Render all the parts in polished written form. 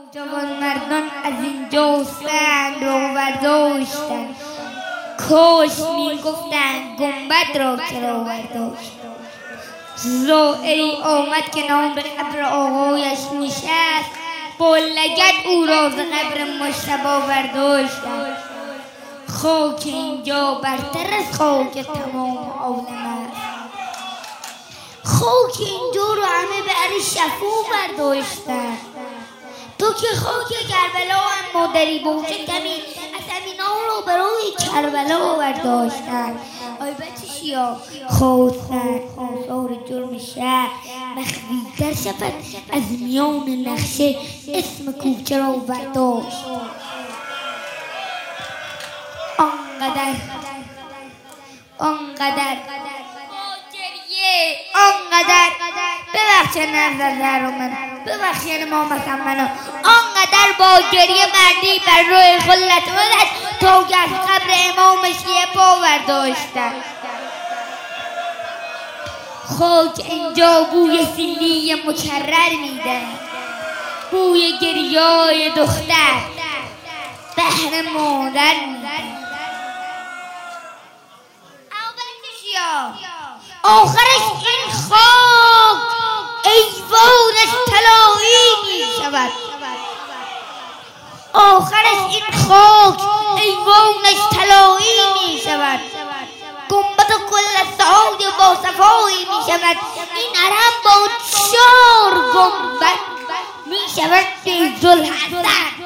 جوانمردان از اینجا سنگ رو برداشتند، کاش میگفتند گنبد را چرا برداشت. زائری آمد که نام به قبر آقایش نشست، با لگد او را ز قبر مجتبی برداشتند. خاک اینجا برتر از خاک تمام عالم است. خاک اینجا رو همه به علی شفو برداشتن. تو که خاک کربلا هم مادری باشه کمی از همینا رو برای کربلا برداشتن. آی بچه شیا خواستن آثار جرم شهر مخفی‌تر شود، از میان نقشه اسم کوچه را برداشت. آنقدر آنقدر ببخشید نظر رو من، ببخشید ما مثلا منو، آنقدر با گریه مردی بر روی خلت مدد تا از قبر امام شیعه پا برداشتن. خاک اینجا بوی سیلی مکرر میده، بوی گریای دختر بهر مادر میده. آخرش این خاک ایوانش طلایی می شود. آخرش این خاک ایوانش طلایی می شود. گنبد و کله‌های با صفایی می شود. این حرم با 4 گنبد می شود ذوالحسن.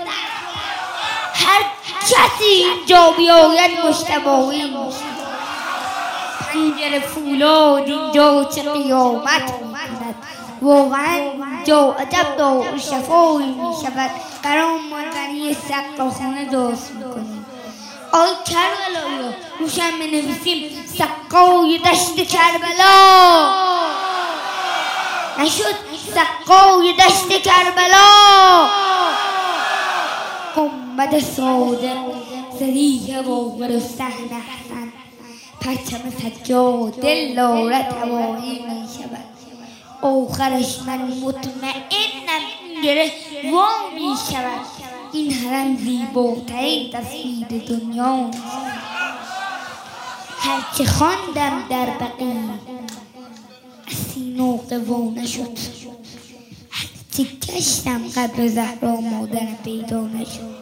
هر کسی اینجا بیاید مجتبی می شود. پنجره فولاد اینجا چه قیامت میکند، واقعا اینجا عجب دار شفایی میشود. برام منظری سقاخانه درست میکنیم. آی کربلایی روشن بنویسیم سقای دشت کربلا، نشد سقای دشت کربلا. گنبد صادق صریح باور و صحن حسن، پرچم سجاده لالت هوایی می شود. آخرش من مطمئنم این گره وا می شود. این حرم زیباترین تصویر دنیا. هرچه خواندم در بقیع از سینوقه وا نشد، هرچه گشتم قبر زهرا مادرم پیدا نشد.